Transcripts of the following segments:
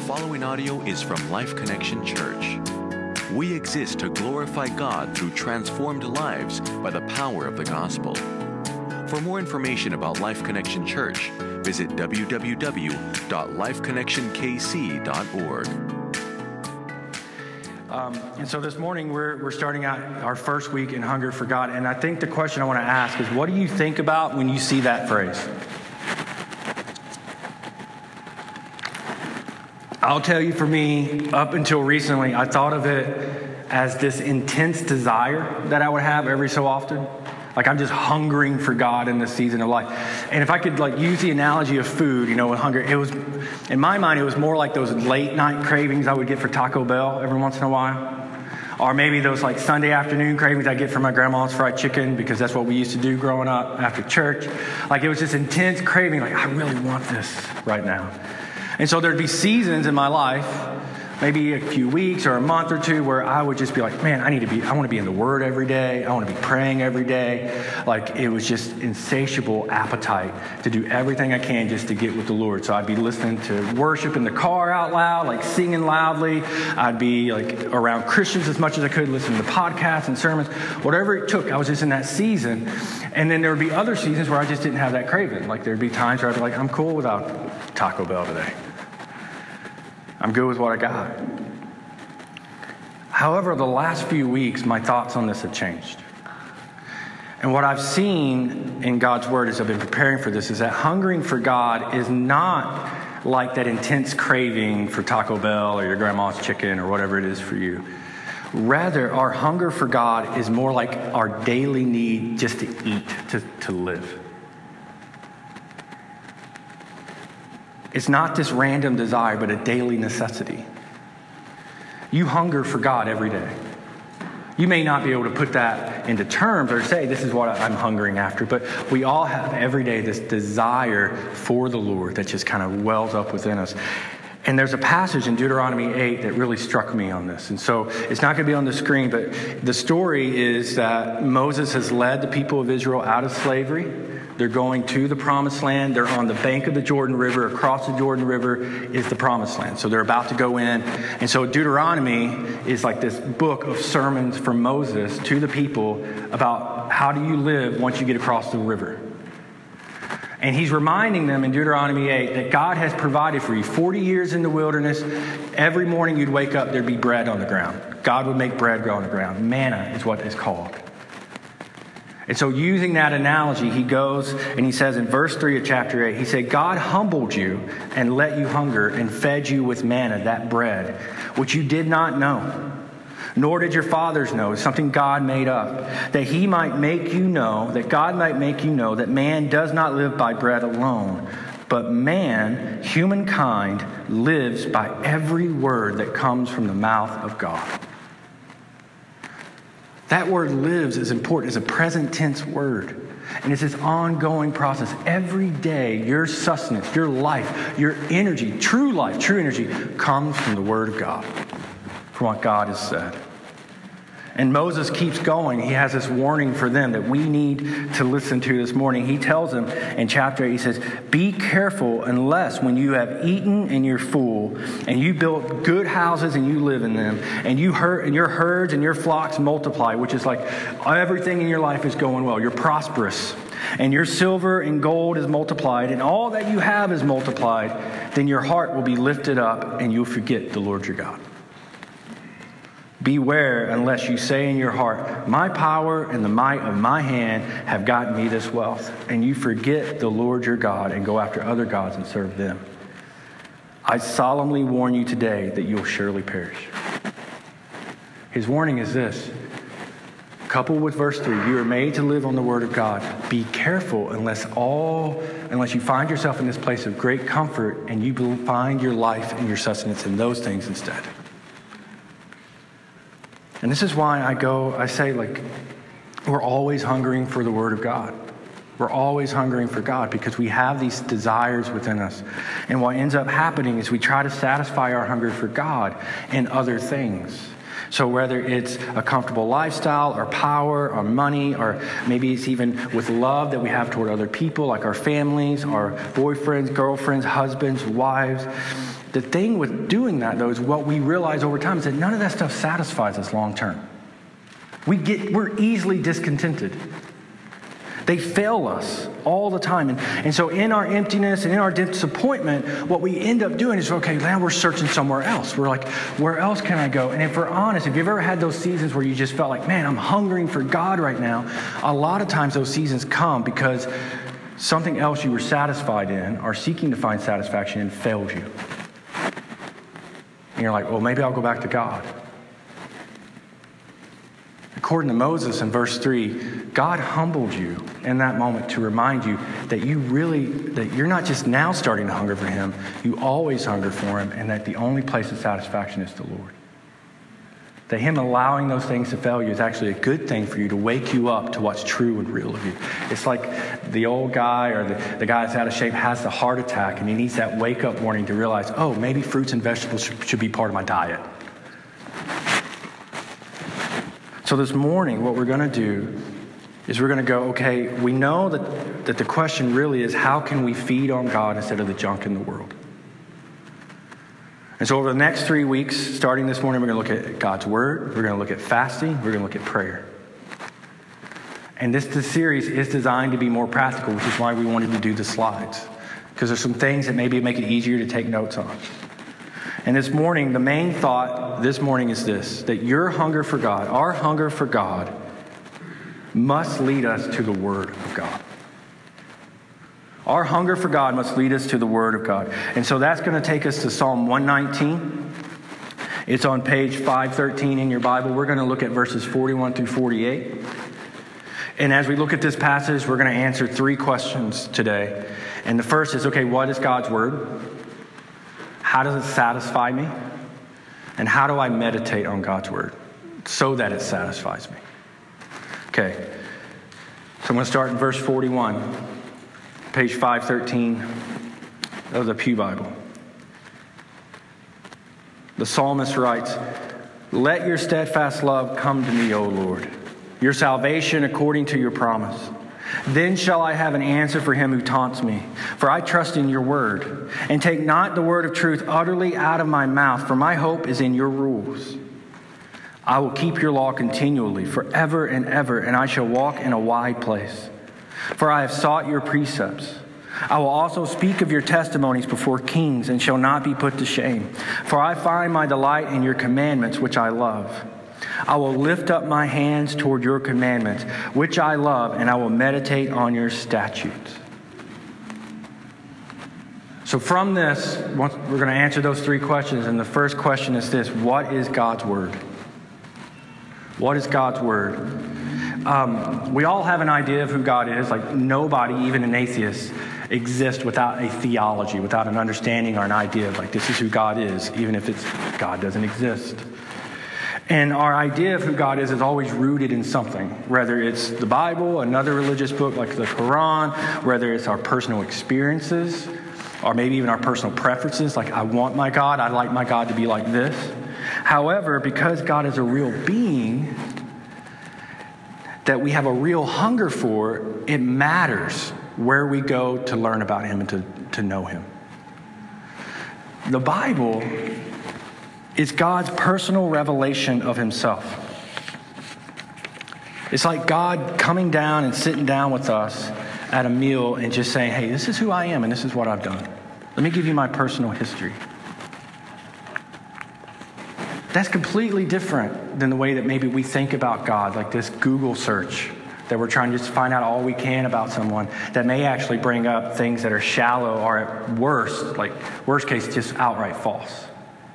following audio is from Life Connection Church. We exist to glorify God through transformed lives by the power of the gospel. For more information about Life Connection Church, visit www.lifeconnectionkc.org. And so this morning we're starting out our first week in Hunger for God. And I think the question I want to ask is, what do you think about when you see that phrase? I'll tell you, for me, up until recently, I thought of it as this intense desire that I would have every so often. Like, I'm just hungering for God in this season of life. And if I could use the analogy of food, with hunger, it was, in my mind, it was more like those late night cravings I would get for Taco Bell every once in a while. Or maybe those Sunday afternoon cravings I get for my grandma's fried chicken, because that's what we used to do growing up after church. It was this intense craving, I really want this right now. And so there'd be seasons in my life, maybe a few weeks or a month or two, where I would just be like, man, I want to be in the Word every day. I want to be praying every day. It was just insatiable appetite to do everything I can just to get with the Lord. So I'd be listening to worship in the car out loud, singing loudly. I'd be around Christians as much as I could, listening to podcasts and sermons, whatever it took. I was just in that season. And then there would be other seasons where I just didn't have that craving. There'd be times where I'd be like, I'm cool without Taco Bell today. I'm good with what I got. However, the last few weeks, my thoughts on this have changed. And what I've seen in God's Word as I've been preparing for this is that hungering for God is not like that intense craving for Taco Bell or your grandma's chicken or whatever it is for you. Rather, our hunger for God is more like our daily need just to eat, to live. It's not this random desire, but a daily necessity. You hunger for God every day. You may not be able to put that into terms or say, this is what I'm hungering after, but we all have every day this desire for the Lord that just kind of wells up within us. And there's a passage in Deuteronomy 8 that really struck me on this. And so it's not going to be on the screen, but the story is that Moses has led the people of Israel out of slavery. They're going to the promised land. They're on the bank of the Jordan River. Across the Jordan River is the promised land. So they're about to go in. And so Deuteronomy is this book of sermons from Moses to the people about how do you live once you get across the river. And he's reminding them in Deuteronomy 8 that God has provided for you 40 years in the wilderness. Every morning you'd wake up, there'd be bread on the ground. God would make bread grow on the ground. Manna is what it's called. And so using that analogy, he goes and he says in verse 3 of chapter 8, he said, God humbled you and let you hunger and fed you with manna, that bread, which you did not know, nor did your fathers know. It's something God made up, that he might make you know, that God might make you know that man does not live by bread alone, but man, humankind, lives by every word that comes from the mouth of God. That word lives is important. It's a present tense word. And it's this ongoing process. Every day, your sustenance, your life, your energy, true life, true energy, comes from the Word of God, from what God has said. And Moses keeps going. He has this warning for them that we need to listen to this morning. He tells them in chapter 8, he says, be careful unless when you have eaten and you're full, and you built good houses and you live in them, and your herds and your flocks multiply, which is everything in your life is going well. You're prosperous, and your silver and gold is multiplied, and all that you have is multiplied, then your heart will be lifted up and you'll forget the Lord your God. Beware unless you say in your heart, my power and the might of my hand have gotten me this wealth, and you forget the Lord your God and go after other gods and serve them. I solemnly warn you today that you'll surely perish. His warning is this, coupled with verse 3, you are made to live on the Word of God. Be careful unless you find yourself in this place of great comfort and you find your life and your sustenance in those things instead. And this is why I say we're always hungering for the Word of God. We're always hungering for God because we have these desires within us. And what ends up happening is we try to satisfy our hunger for God in other things. So whether it's a comfortable lifestyle or power or money, or maybe it's even with love that we have toward other people, like our families, our boyfriends, girlfriends, husbands, wives, The thing with doing that, though, is what we realize over time is that none of that stuff satisfies us long term. We're easily discontented. They fail us all the time. And so in our emptiness and in our disappointment, what we end up doing is, okay, now we're searching somewhere else. We're like, where else can I go? And if we're honest, if you've ever had those seasons where you just felt like, man, I'm hungering for God right now, a lot of times those seasons come because something else you were satisfied in or seeking to find satisfaction in failed you. And you're like, well, maybe I'll go back to God. According to Moses in verse 3, God humbled you in that moment to remind you that you're not just now starting to hunger for him, you always hunger for him, and that the only place of satisfaction is the Lord. That him allowing those things to fail you is actually a good thing for you to wake you up to what's true and real of you. It's like the old guy or the guy that's out of shape has the heart attack and he needs that wake-up warning to realize, oh, maybe fruits and vegetables should be part of my diet. So this morning, what we're going to do is we're going to go, okay, we know that the question really is, how can we feed on God instead of the junk in the world? And so over the next 3 weeks, starting this morning, we're going to look at God's Word, we're going to look at fasting, we're going to look at prayer. And this series is designed to be more practical, which is why we wanted to do the slides. Because there's some things that maybe make it easier to take notes on. And this morning, the main thought this morning is this, that your hunger for God, our hunger for God, must lead us to the Word of God. Our hunger for God must lead us to the Word of God. And so that's going to take us to Psalm 119. It's on page 513 in your Bible. We're going to look at verses 41 through 48. And as we look at this passage, we're going to answer 3 questions today. And the first is, okay, what is God's Word? How does it satisfy me? And how do I meditate on God's Word so that it satisfies me? Okay, so I'm going to start in verse 41, page 513 of the Pew Bible. The psalmist writes, "Let your steadfast love come to me, O Lord, your salvation according to your promise. Then shall I have an answer for him who taunts me. For I trust in your word. And take not the word of truth utterly out of my mouth, for my hope is in your rules. I will keep your law continually, forever and ever, and I shall walk in a wide place. For I have sought your precepts. I will also speak of your testimonies before kings, and shall not be put to shame. For I find my delight in your commandments, which I love. I will lift up my hands toward your commandments, which I love, and I will meditate on your statutes." So from this, we're going to answer those 3 questions. And the first question is this: what is God's Word? What is God's Word? We all have an idea of who God is. Like nobody, even an atheist, exists without a theology, without an understanding or an idea of like, this is who God is, even if God doesn't exist. And our idea of who God is always rooted in something, whether it's the Bible, another religious book like the Quran, whether it's our personal experiences, or maybe even our personal preferences, like I want my God, I like my God to be like this. However, because God is a real being that we have a real hunger for, it matters where we go to learn about him and to know him. The Bible is God's personal revelation of himself. It's like God coming down and sitting down with us at a meal and just saying, hey, this is who I am and this is what I've done. Let me give you my personal history. That's completely different than the way that maybe we think about God, like this Google search that we're trying to just find out all we can about someone that may actually bring up things that are shallow or at worst, like worst case, just outright false.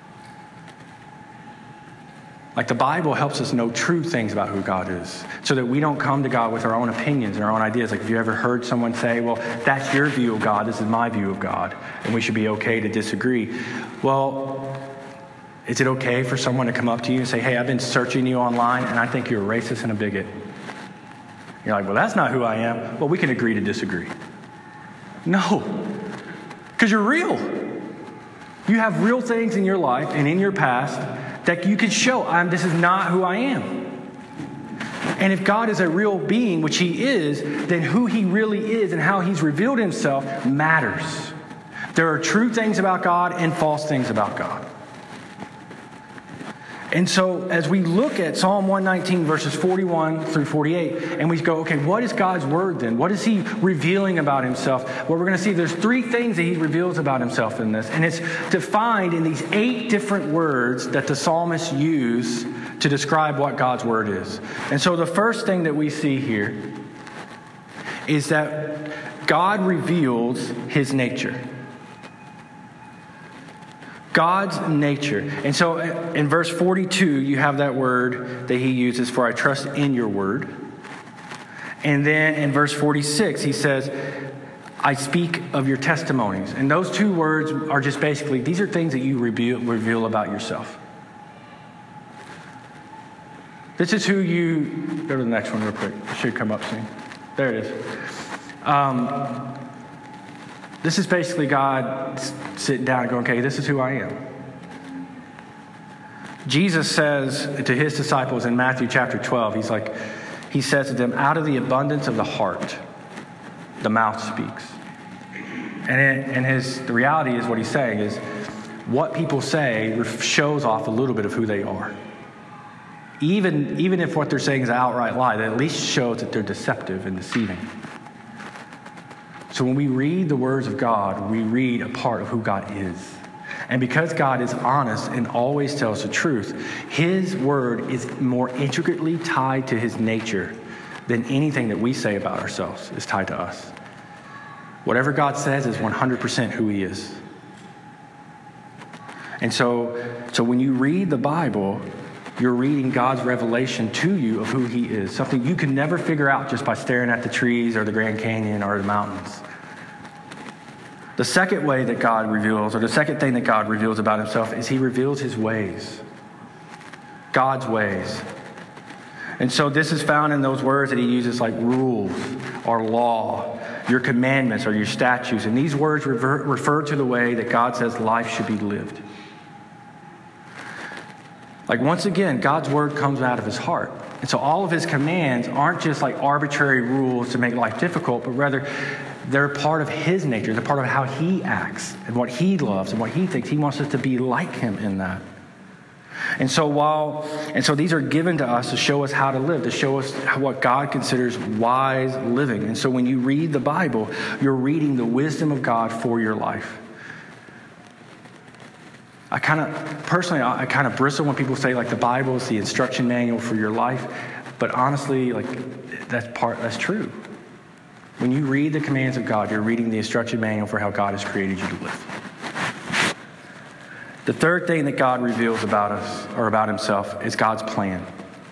Like the Bible helps us know true things about who God is so that we don't come to God with our own opinions and our own ideas. Like if you ever heard someone say, well, that's your view of God, this is my view of God, and we should be okay to disagree. Well, is it okay for someone to come up to you and say, hey, I've been searching you online and I think you're a racist and a bigot? You're like, well, that's not who I am. Well, we can agree to disagree. No, because you're real. You have real things in your life and in your past that you can show, this is not who I am. And if God is a real being, which he is, then who he really is and how he's revealed himself matters. There are true things about God and false things about God. And so as we look at Psalm 119, verses 41 through 48, and we go, okay, what is God's word then? What is he revealing about himself? Well, we're going to see there's 3 things that he reveals about himself in this. And it's defined in these 8 different words that the psalmists use to describe what God's word is. And so the first thing that we see here is that God reveals his nature. God's nature. And so in verse 42, you have that word that he uses for I trust in your word. And then in verse 46, he says, I speak of your testimonies. And those 2 words are just basically, these are things that you reveal about yourself. This is who you, go to the next one real quick. It should come up soon. There it is. This is basically God sitting down and going, okay, this is who I am. Jesus says to his disciples in Matthew chapter 12, he says to them, out of the abundance of the heart, the mouth speaks. And the reality is what he's saying is what people say shows off a little bit of who they are. Even if what they're saying is an outright lie, that at least shows that they're deceptive and deceiving. So when we read the words of God, we read a part of who God is. And because God is honest and always tells the truth, his word is more intricately tied to his nature than anything that we say about ourselves is tied to us. Whatever God says is 100% who he is. And so when you read the Bible, you're reading God's revelation to you of who he is. Something you can never figure out just by staring at the trees or the Grand Canyon or the mountains. The second way that God reveals, or the second thing that God reveals about himself is he reveals his ways. God's ways. And so this is found in those words that he uses like rules or law, your commandments or your statutes. And these words refer to the way that God says life should be lived. Like once again, God's word comes out of his heart. And so all of his commands aren't just like arbitrary rules to make life difficult, but rather they're part of his nature. They're part of how he acts and what he loves and what he thinks. He wants us to be like him in that. And so these are given to us to show us how to live, to show us what God considers wise living. And so when you read the Bible, you're reading the wisdom of God for your life. I kind of bristle when people say like the Bible is the instruction manual for your life. But honestly, like that's true. When you read the commands of God, you're reading the instruction manual for how God has created you to live. The third thing that God reveals about us or about himself is God's plan.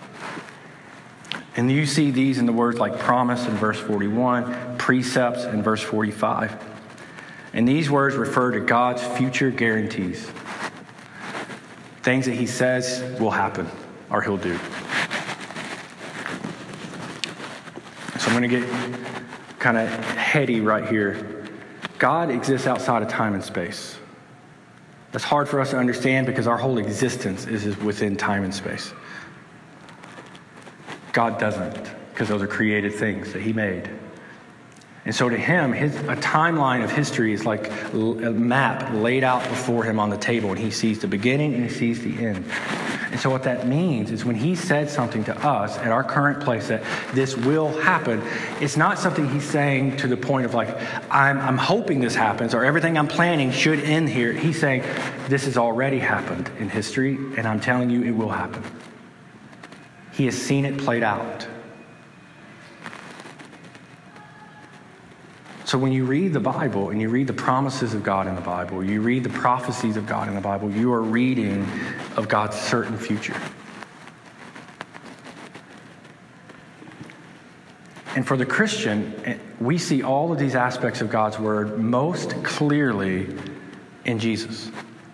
And you see these in the words like promise in verse 41, precepts in verse 45. And these words refer to God's future guarantees. Things that he says will happen or he'll do. So I'm going to get kind of heady right here. God exists outside of time and space. That's hard for us to understand because our whole existence is within time and space. God doesn't, because those are created things that he made. And so to him, a timeline of history is like a map laid out before him on the table, and he sees the beginning and he sees the end. And so what that means is when he said something to us at our current place that this will happen, it's not something he's saying to the point of like, I'm hoping this happens or everything I'm planning should end here. He's saying this has already happened in history, and I'm telling you it will happen. He has seen it played out. So when you read the Bible and you read the promises of God in the Bible, you read the prophecies of God in the Bible, you are reading of God's certain future. And for the Christian, we see all of these aspects of God's word most clearly in Jesus.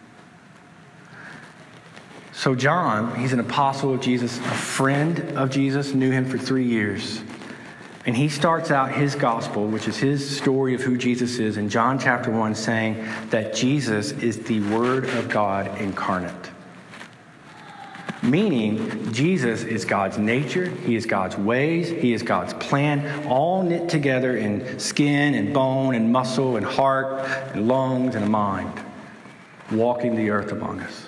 So John, he's an apostle of Jesus, a friend of Jesus, knew him for 3 years. And he starts out his gospel, which is his story of who Jesus is, in John chapter 1, saying that Jesus is the Word of God incarnate. Meaning, Jesus is God's nature, he is God's ways, he is God's plan, all knit together in skin and bone and muscle and heart and lungs and a mind, walking the earth among us.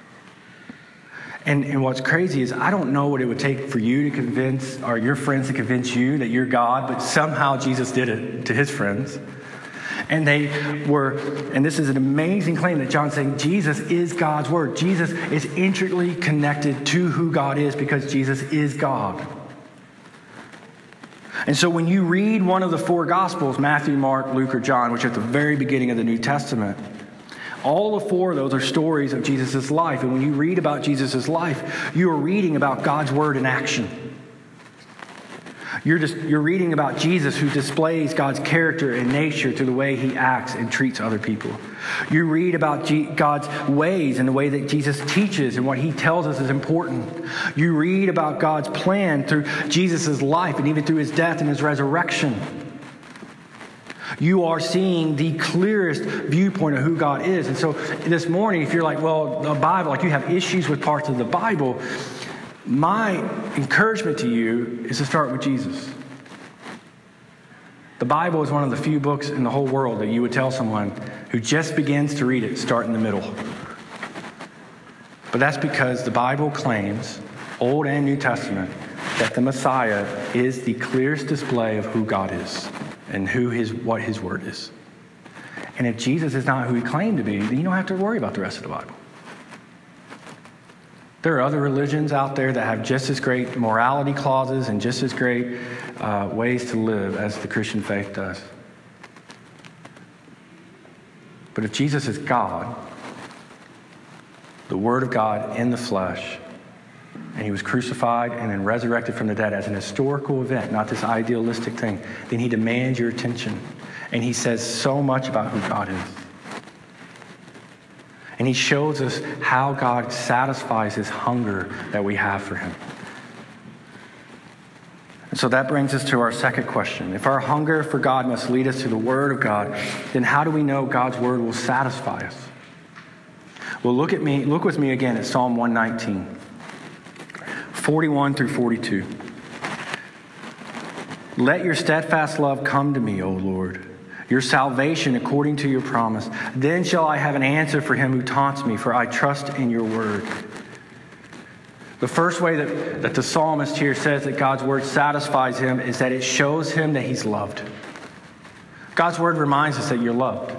And what's crazy is I don't know what it would take for you to convince, or your friends to convince you that you're God, but somehow Jesus did it to his friends. And this is an amazing claim that John's saying, Jesus is God's word. Jesus is intricately connected to who God is because Jesus is God. And so when you read one of the four Gospels, Matthew, Mark, Luke, or John, which are at the very beginning of the New Testament, all the four of those are stories of Jesus' life. And when you read about Jesus' life, you are reading about God's word in action. You're reading about Jesus who displays God's character and nature through the way he acts and treats other people. You read about God's ways and the way that Jesus teaches and what he tells us is important. You read about God's plan through Jesus' life and even through his death and his resurrection. You are seeing the clearest viewpoint of who God is. And so this morning, if you're like, well, the Bible, like you have issues with parts of the Bible, my encouragement to you is to start with Jesus. The Bible is one of the few books in the whole world that you would tell someone who just begins to read it, start in the middle. But that's because the Bible claims, Old and New Testament, that the Messiah is the clearest display of who God is and what his word is. And if Jesus is not who he claimed to be, then you don't have to worry about the rest of the Bible. There are other religions out there that have just as great morality clauses and just as great ways to live as the Christian faith does. But if Jesus is God, the Word of God in the flesh, and he was crucified and then resurrected from the dead as an historical event, not this idealistic thing, then he demands your attention. And he says so much about who God is. And he shows us how God satisfies his hunger that we have for him. And so that brings us to our second question. If our hunger for God must lead us to the Word of God, then how do we know God's Word will satisfy us? Well, look with me again at Psalm 119, 41 through 42. Let your steadfast love come to me, O Lord, your salvation according to your promise. Then shall I have an answer for him who taunts me, for I trust in your word. The first way that the psalmist here says that God's word satisfies him is that it shows him that he's loved. God's word reminds us that you're loved.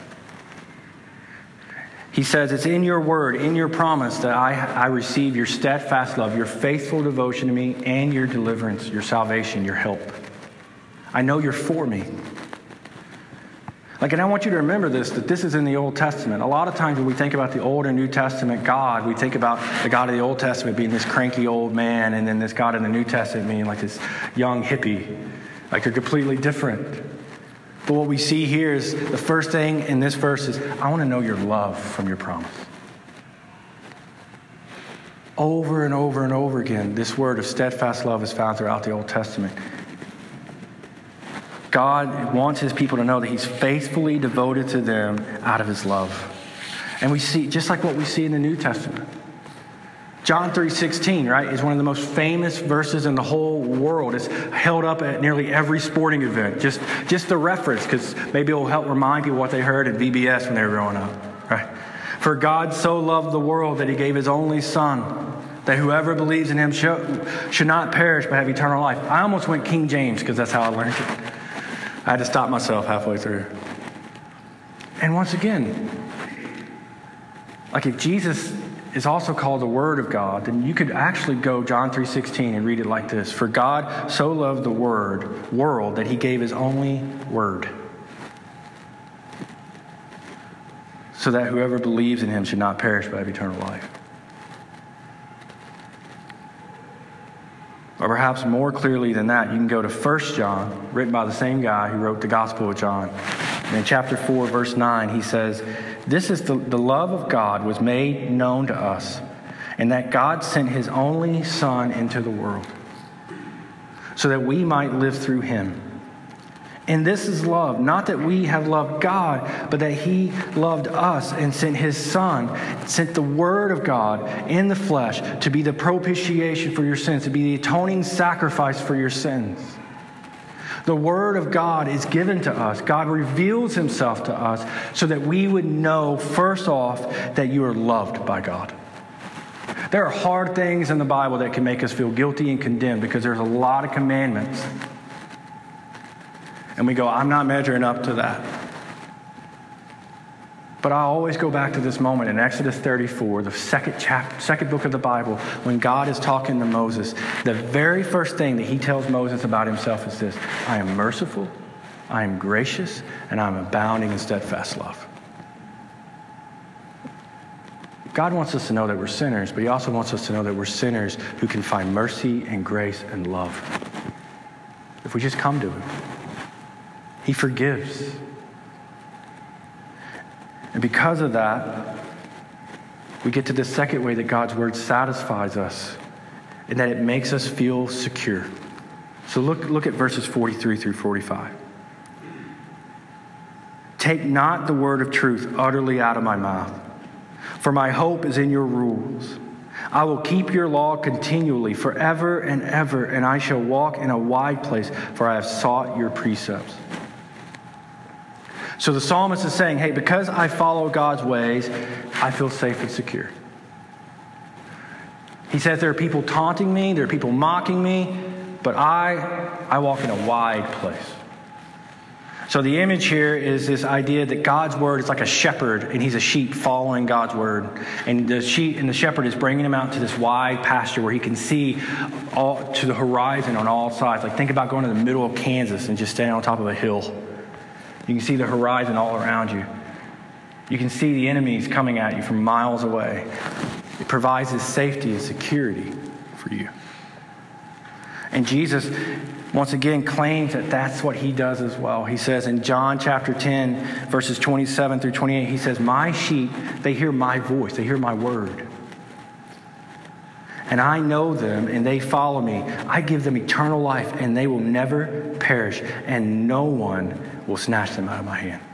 He says, it's in your word, in your promise, that I receive your steadfast love, your faithful devotion to me, and your deliverance, your salvation, your help. I know you're for me. And I want you to remember that this is in the Old Testament. A lot of times when we think about the Old and New Testament God, we think about the God of the Old Testament being this cranky old man, and then this God in the New Testament being like this young hippie. Like they're completely different. But what we see here is the first thing in this verse is, I want to know your love from your promise. Over and over and over again, this word of steadfast love is found throughout the Old Testament. God wants his people to know that he's faithfully devoted to them out of his love. And we see, just like what we see in the New Testament. John 3:16, right, is one of the most famous verses in the whole world. It's held up at nearly every sporting event. Just the reference, because maybe it will help remind people what they heard at VBS when they were growing up. Right? For God so loved the world that he gave his only Son, that whoever believes in him should not perish but have eternal life. I almost went King James because that's how I learned it. I had to stop myself halfway through. And once again, like if Jesus is also called the Word of God, then you could actually go John 3:16 and read it like this. For God so loved the world that he gave his only Word, so that whoever believes in him should not perish but have eternal life. Or perhaps more clearly than that, you can go to 1 John, written by the same guy who wrote the Gospel of John. And in chapter 4, verse 9, he says, this is the love of God was made known to us, and that God sent his only Son into the world, so that we might live through him. And this is love, not that we have loved God, but that he loved us and sent his Son, sent the Word of God in the flesh to be the propitiation for your sins, to be the atoning sacrifice for your sins. The Word of God is given to us. God reveals himself to us so that we would know, first off, that you are loved by God. There are hard things in the Bible that can make us feel guilty and condemned because there's a lot of commandments. And we go, I'm not measuring up to that. But I always go back to this moment in Exodus 34, the second book of the Bible, when God is talking to Moses. The very first thing that he tells Moses about himself is this: I am merciful, I am gracious, and I am abounding in steadfast love. God wants us to know that we're sinners, but he also wants us to know that we're sinners who can find mercy and grace and love if we just come to him. He forgives. And because of that, we get to the second way that God's word satisfies us, and that it makes us feel secure. So look at verses 43 through 45. Take not the word of truth utterly out of my mouth, for my hope is in your rules. I will keep your law continually, forever and ever, and I shall walk in a wide place, for I have sought your precepts. So the psalmist is saying, hey, because I follow God's ways, I feel safe and secure. He says there are people taunting me, there are people mocking me, but I walk in a wide place. So the image here is this idea that God's word is like a shepherd, and he's a sheep following God's word. And the shepherd is bringing him out to this wide pasture where he can see all to the horizon on all sides. Like think about going to the middle of Kansas and just standing on top of a hill. You can see the horizon all around you. You can see the enemies coming at you from miles away. It provides this safety and security for you. And Jesus, once again, claims that that's what he does as well. He says in John chapter 10, verses 27 through 28, he says, my sheep, they hear my voice, they hear my word. And I know them, and they follow me. I give them eternal life, and they will never perish, and no one will snatch them out of my hand.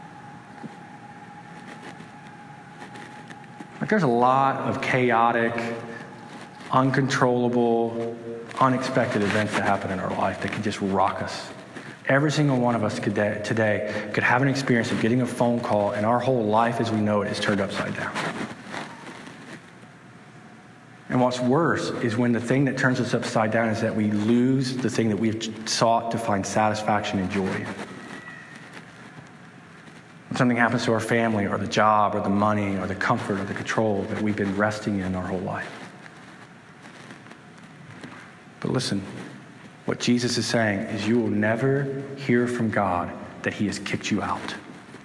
Like there's a lot of chaotic, uncontrollable, unexpected events that happen in our life that can just rock us. Every single one of us today could have an experience of getting a phone call, and our whole life as we know it is turned upside down. And what's worse is when the thing that turns us upside down is that we lose the thing that we've sought to find satisfaction and joy in. When something happens to our family or the job or the money or the comfort or the control that we've been resting in our whole life. But listen, what Jesus is saying is you will never hear from God that he has kicked you out.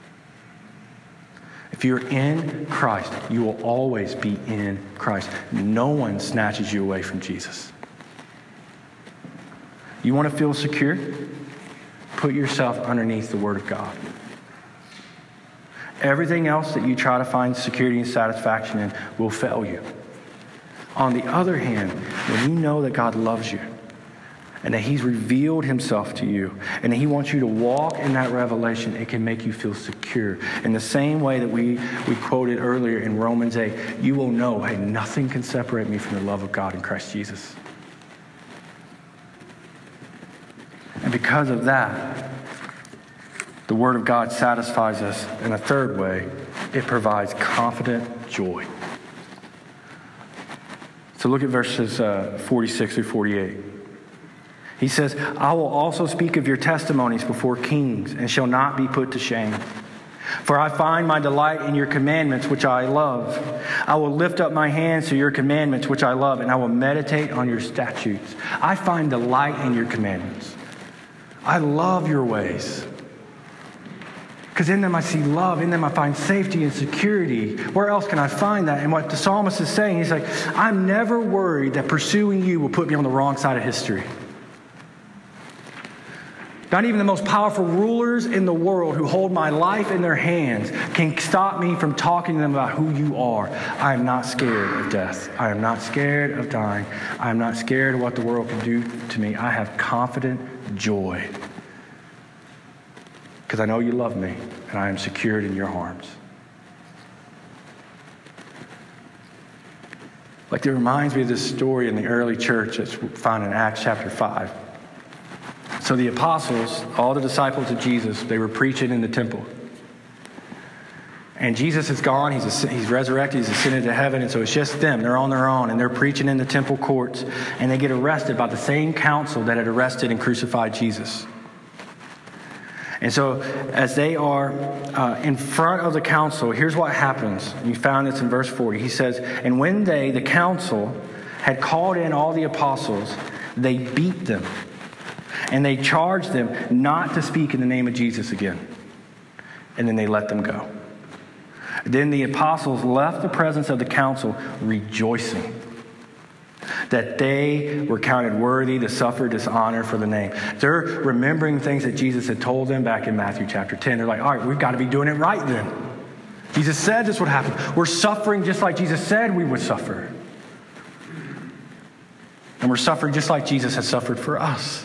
If you're in Christ, you will always be in Christ. No one snatches you away from Jesus. You want to feel secure? Put yourself underneath the Word of God. Everything else that you try to find security and satisfaction in will fail you. On the other hand, when you know that God loves you and that he's revealed himself to you and that he wants you to walk in that revelation, it can make you feel secure. In the same way that we quoted earlier in Romans 8, you will know, hey, nothing can separate me from the love of God in Christ Jesus. And because of that, the Word of God satisfies us. In a third way, it provides confident joy. So look at verses 46 through 48. He says, I will also speak of your testimonies before kings and shall not be put to shame. For I find my delight in your commandments, which I love. I will lift up my hands to your commandments, which I love, and I will meditate on your statutes. I find delight in your commandments. I love your ways. Because in them I see love. In them I find safety and security. Where else can I find that? And what the psalmist is saying, he's like, I'm never worried that pursuing you will put me on the wrong side of history. Not even the most powerful rulers in the world who hold my life in their hands can stop me from talking to them about who you are. I am not scared of death. I am not scared of dying. I am not scared of what the world can do to me. I have confident joy. because I know you love me, and I am secured in your arms. Like, it reminds me of this story in the early church that's found in Acts chapter 5. So the apostles, all the disciples of Jesus, they were preaching in the temple. And Jesus is gone. He's resurrected. He's ascended to heaven. And so it's just them. They're on their own. And they're preaching in the temple courts. And they get arrested by the same council that had arrested and crucified Jesus. And so as they are in front of the council, here's what happens. You found this in verse 40. He says, and when they, the council, had called in all the apostles, they beat them. And they charged them not to speak in the name of Jesus again. And then they let them go. Then the apostles left the presence of the council rejoicing that they were counted worthy to suffer dishonor for the name. They're remembering things that Jesus had told them back in Matthew chapter 10. They're like, all right, we've got to be doing it right then. Jesus said this would happen. We're suffering just like Jesus said we would suffer. And we're suffering just like Jesus has suffered for us.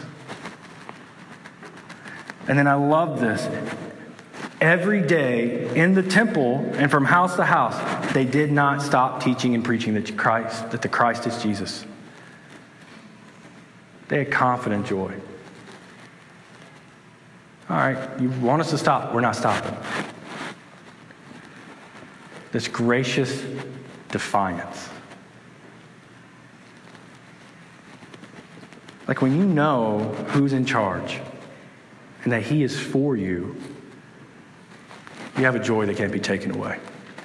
And then I love this. Every day in the temple and from house to house, they did not stop teaching and preaching that the Christ is Jesus. They had confident joy. All right, you want us to stop? We're not stopping. This gracious defiance. Like when you know who's in charge and that he is for you, you have a joy that can't be taken away.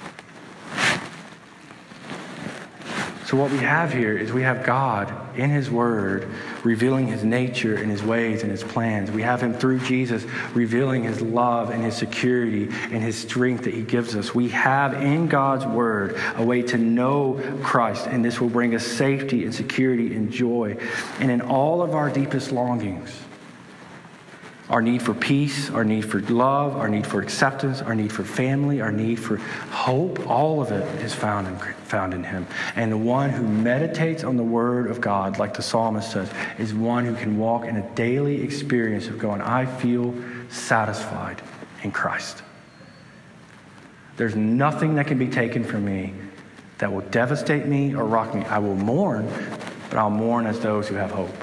So what we have here is we have God in his word revealing his nature and his ways and his plans. We have him through Jesus revealing his love and his security and his strength that he gives us. We have in God's word a way to know Christ, and this will bring us safety and security and joy. And in all of our deepest longings, our need for peace, our need for love, our need for acceptance, our need for family, our need for hope, all of it is found in him. And the one who meditates on the word of God, like the psalmist says, is one who can walk in a daily experience of going, I feel satisfied in Christ. There's nothing that can be taken from me that will devastate me or rock me. I will mourn, but I'll mourn as those who have hope.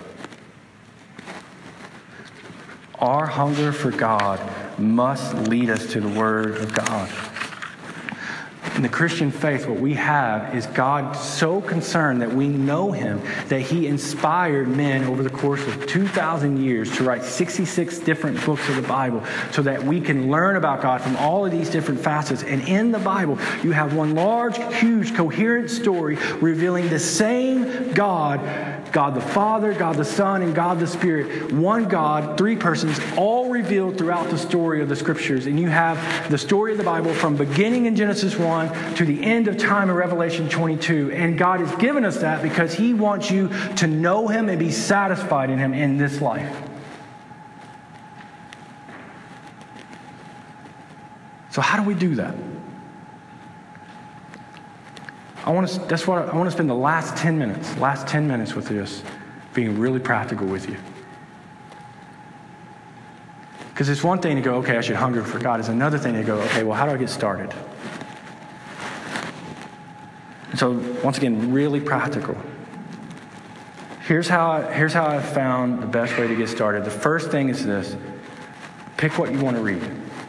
Our hunger for God must lead us to the Word of God. In the Christian faith, what we have is God so concerned that we know him, that he inspired men over the course of 2,000 years to write 66 different books of the Bible so that we can learn about God from all of these different facets. And in the Bible, you have one large, huge, coherent story revealing the same God, God the Father, God the Son, and God the Spirit. One God, three persons, all revealed throughout the story of the Scriptures. And you have the story of the Bible from beginning in Genesis 1 to the end of time in Revelation 22. And God has given us that because he wants you to know him and be satisfied in him in this life. So how do we do that? I want to spend the last 10 minutes with this being really practical with you. Because it's one thing to go, okay, I should hunger for God. It's another thing to go, okay, well, how do I get started? And so, once again, really practical. Here's how I've found the best way to get started. The first thing is this. Pick what you want to read.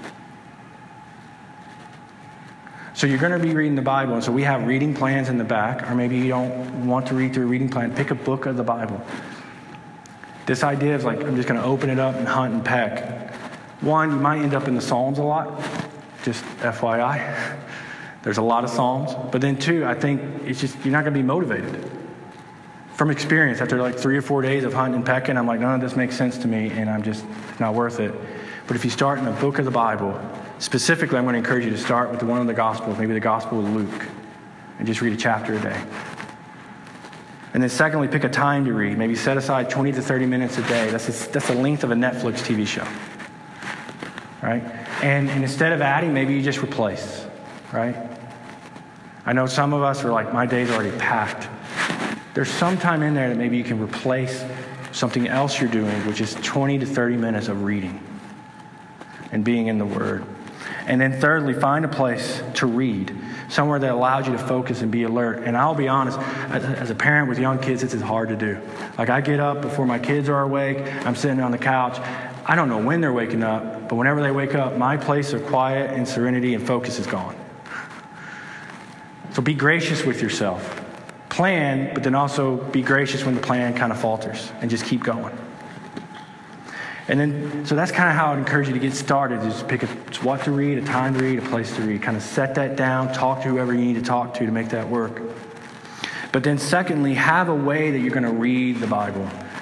So you're going to be reading the Bible, and so we have reading plans in the back, or maybe you don't want to read through a reading plan. Pick a book of the Bible. This idea of like, I'm just going to open it up and hunt and peck. One, you might end up in the Psalms a lot. Just FYI. There's a lot of Psalms. But then two, I think it's just, you're not going to be motivated. From experience, after like 3 or 4 days of hunting and pecking, I'm like, none of this makes sense to me, and I'm just not worth it. But if you start in a book of the Bible, specifically, I'm going to encourage you to start with one of the Gospels, maybe the Gospel of Luke, and just read a chapter a day. And then secondly, pick a time to read. Maybe set aside 20 to 30 minutes a day. That's the length of a Netflix TV show. Right? And instead of adding, maybe you just replace. Right? I know some of us are like, my day's already packed. There's some time in there that maybe you can replace something else you're doing, which is 20 to 30 minutes of reading. and being in the Word. And then thirdly, find a place to read, somewhere that allows you to focus and be alert. And I'll be honest, as a parent with young kids, this is hard to do. Like, I get up before my kids are awake. I'm sitting on the couch. I don't know when they're waking up, but whenever they wake up, my place of quiet and serenity and focus is gone. So be gracious with yourself. Plan, but then also be gracious when the plan kind of falters, and just keep going. And then, so that's kind of how I'd encourage you to get started, is pick what to read, a time to read, a place to read. Kind of set that down, talk to whoever you need to talk to make that work. But then secondly, have a way that you're going to read the Bible.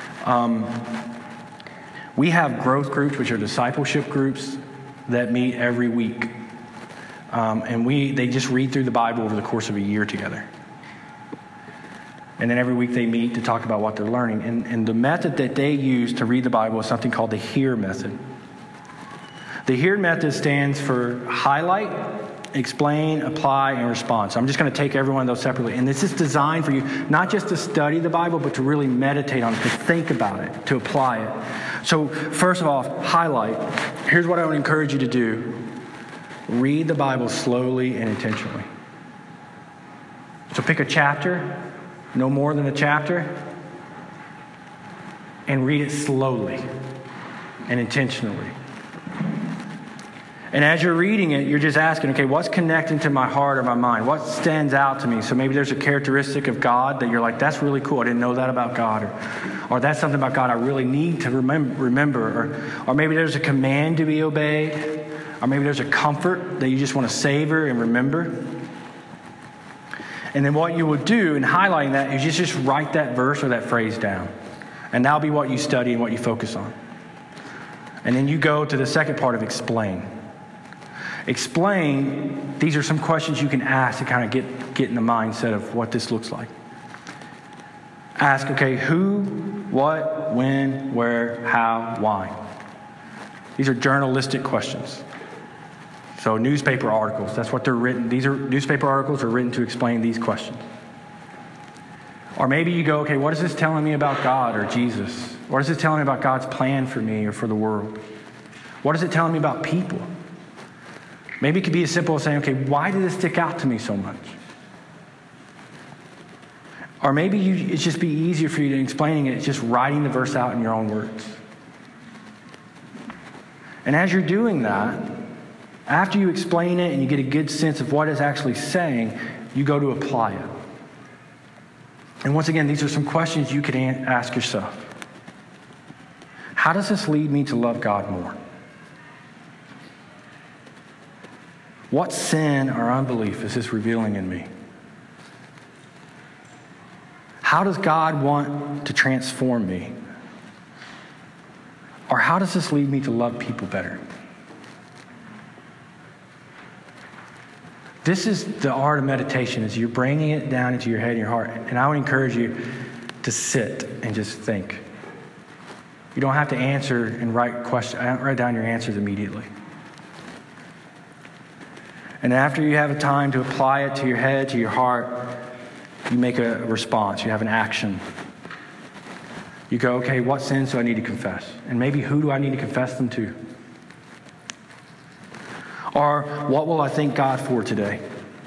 We have growth groups, which are discipleship groups that meet every week. And they just read through the Bible over the course of a year together. And then every week they meet to talk about what they're learning. And the method that they use to read the Bible is something called the HEAR method. The HEAR method stands for highlight, explain, apply, and respond. So I'm just going to take every one of those separately. And this is designed for you not just to study the Bible, but to really meditate on it, to think about it, to apply it. So first of all, highlight. Here's what I would encourage you to do. Read the Bible slowly and intentionally. So pick a chapter, no more than a chapter, and read it slowly and intentionally. And as you're reading it, you're just asking, okay, what's connecting to my heart or my mind? What stands out to me? So maybe there's a characteristic of God that you're like, that's really cool. I didn't know that about God. Or that's something about God I really need to remember. Or maybe there's a command to be obeyed. Or maybe there's a comfort that you just want to savor and remember. And then what you will do in highlighting that is just write that verse or that phrase down. And that'll be what you study and what you focus on. And then you go to the second part of explain. Explain, these are some questions you can ask to kind of get in the mindset of what this looks like. Ask, okay, who, what, when, where, how, why. These are journalistic questions. So newspaper articles, that's what they're written. These are newspaper articles are written to explain these questions. Or maybe you go, okay, what is this telling me about God or Jesus? What is it telling me about God's plan for me or for the world? What is it telling me about people? Maybe it could be as simple as saying, okay, why did this stick out to me so much? Or maybe it's just be easier for you to explaining it, just writing the verse out in your own words. And as you're doing that, after you explain it and you get a good sense of what it's actually saying, you go to apply it. And once again, these are some questions you could ask yourself. How does this lead me to love God more? What sin or unbelief is this revealing in me? How does God want to transform me? Or how does this lead me to love people better? This is the art of meditation, is you're bringing it down into your head and your heart. And I would encourage you to sit and just think. You don't have to answer and write down your answers immediately. And after you have a time to apply it to your head, to your heart, you make a response. You have an action. You go, okay, what sins do I need to confess? And maybe who do I need to confess them to? Or what will I thank God for today?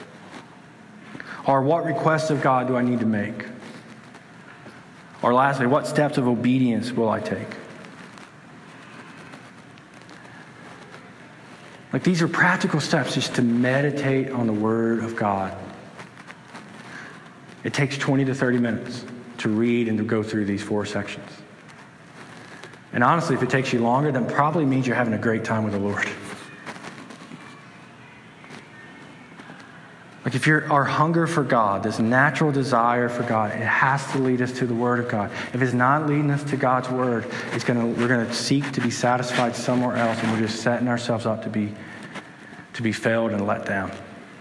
Or what requests of God do I need to make? Or lastly, what steps of obedience will I take? Like, these are practical steps just to meditate on the Word of God. It takes 20 to 30 minutes to read and to go through these 4 sections. And honestly, if it takes you longer, then probably means you're having a great time with the Lord. Like, if our hunger for God, this natural desire for God, it has to lead us to the Word of God. If it's not leading us to God's Word, we're going to seek to be satisfied somewhere else, and we're just setting ourselves up to be failed and let down.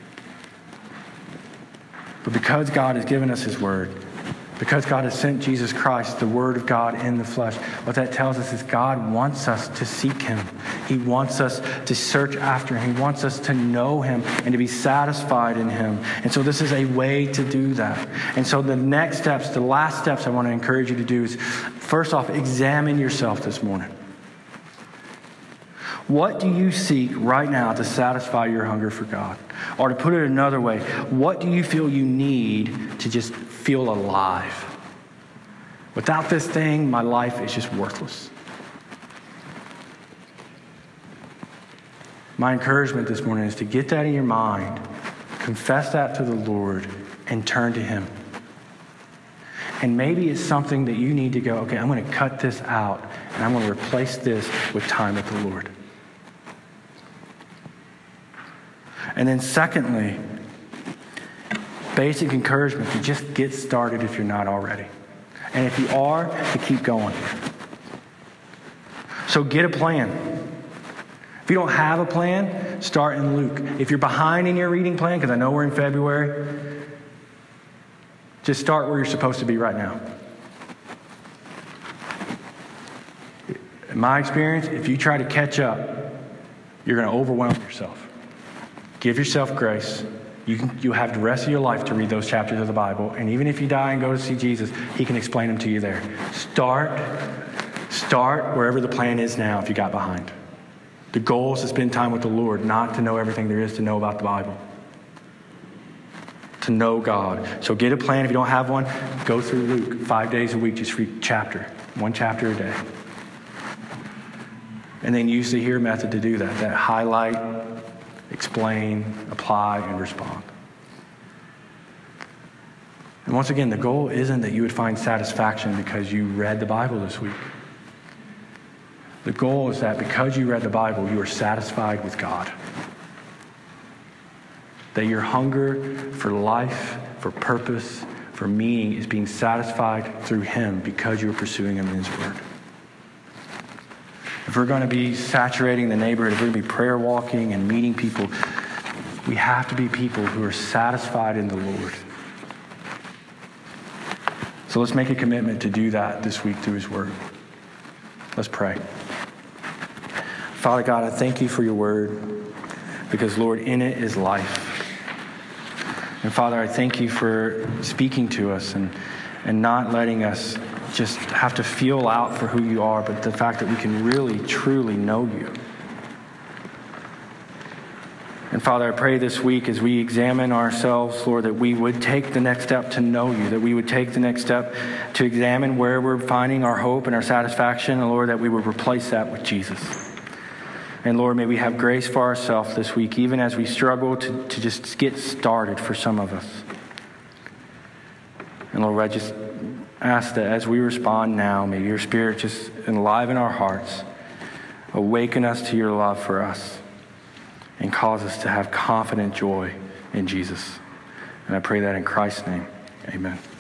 But because God has given us His Word, because God has sent Jesus Christ, the Word of God in the flesh, what that tells us is God wants us to seek Him. He wants us to search after Him. He wants us to know Him and to be satisfied in Him. And so this is a way to do that. And so the next steps, the last steps I want to encourage you to do is, first off, examine yourself this morning. What do you seek right now to satisfy your hunger for God? Or to put it another way, what do you feel you need to just feel alive? Without this thing, my life is just worthless. My encouragement this morning is to get that in your mind, confess that to the Lord, and turn to Him. And maybe it's something that you need to go, okay, I'm going to cut this out, and I'm going to replace this with time with the Lord. And then secondly, basic encouragement to just get started if you're not already. And if you are, to keep going. So get a plan. If you don't have a plan, start in Luke. If you're behind in your reading plan, because I know we're in February, just start where you're supposed to be right now. In my experience, if you try to catch up, you're going to overwhelm yourself. Give yourself grace. You'll have the rest of your life to read those chapters of the Bible. And even if you die and go to see Jesus, He can explain them to you there. Start wherever the plan is now if you got behind. The goal is to spend time with the Lord, not to know everything there is to know about the Bible. To know God. So get a plan. If you don't have one, go through Luke 5 days a week. Just read one chapter a day. And then use the HEAR method to do that. That highlight, explain, apply, and respond. And once again, the goal isn't that you would find satisfaction because you read the Bible this week. The goal is that because you read the Bible, you are satisfied with God. That your hunger for life, for purpose, for meaning is being satisfied through Him because you are pursuing Him in His Word. If we're going to be saturating the neighborhood, if we're going to be prayer walking and meeting people, we have to be people who are satisfied in the Lord. So let's make a commitment to do that this week through His Word. Let's pray. Father God, I thank You for Your Word because, Lord, in it is life. And Father, I thank You for speaking to us and not letting us just have to feel out for who You are, but the fact that we can really, truly know You. And Father, I pray this week as we examine ourselves, Lord, that we would take the next step to know You, that we would take the next step to examine where we're finding our hope and our satisfaction, and Lord, that we would replace that with Jesus. And Lord, may we have grace for ourselves this week, even as we struggle to just get started for some of us. And Lord, I just ask that as we respond now, may Your Spirit just enliven our hearts, awaken us to Your love for us, and cause us to have confident joy in Jesus. And I pray that in Christ's name. Amen.